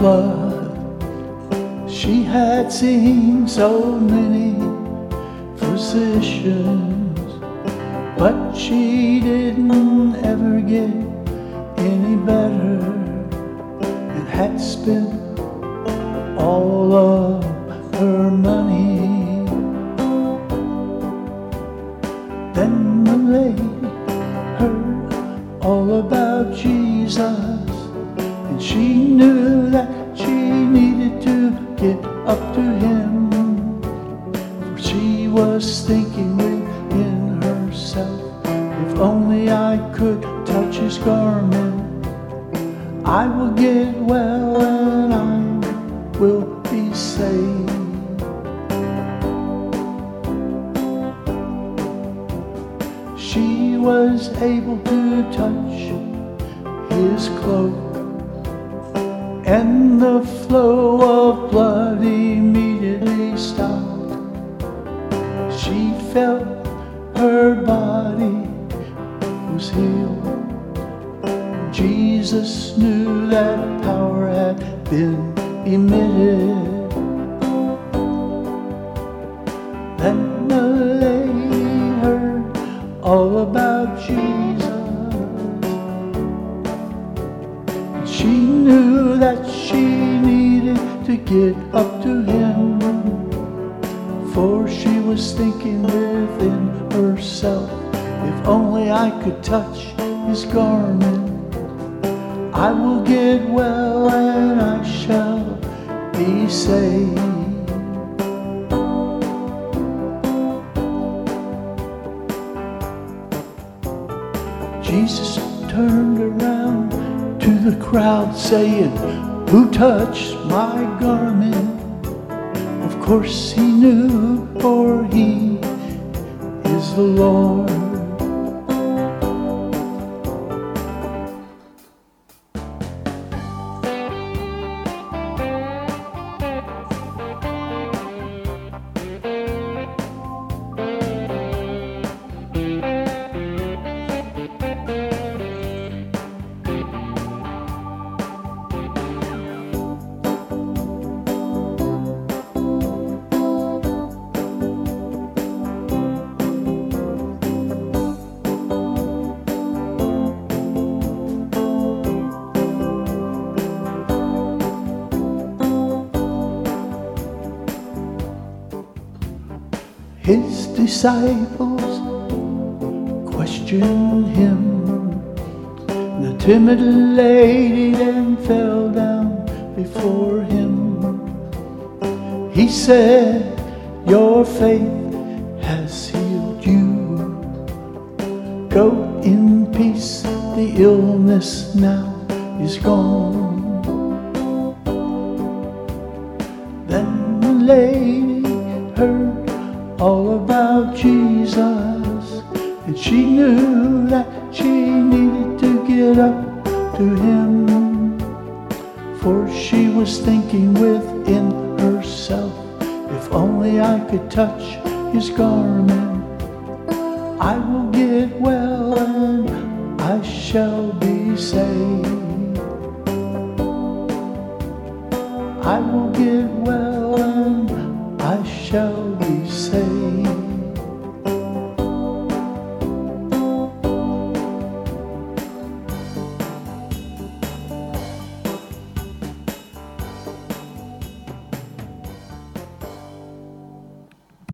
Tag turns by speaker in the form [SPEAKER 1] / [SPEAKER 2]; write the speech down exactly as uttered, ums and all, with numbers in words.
[SPEAKER 1] blood. She had seen so many physicians, but she didn't ever get any better, and had spent all of her money. Then the lady heard all about Jesus, and she knew that she needed to get up to him. For she was thinking within herself, if only I could touch his garment, I will get well and I will be saved. She was able to touch his cloak, and the flow of blood immediately stopped. She felt her body was healed. Jesus knew that power had been emitted. Then the lady heard all about Jesus. She knew that she needed to get up to him, for she was thinking within herself, if only I could touch his garment, I will get well and I shall be saved. Jesus turned around to the crowd saying, who touched my garment? Of course he knew, for he is the Lord. His disciples questioned him. The timid lady then fell down before him. He said, your faith has healed you. Go in peace, the illness now is gone. Then the lady heard all about Jesus, and she knew that she needed to get up to him, for she was thinking within herself, if only I could touch his garment, I will get well and I shall be saved. I will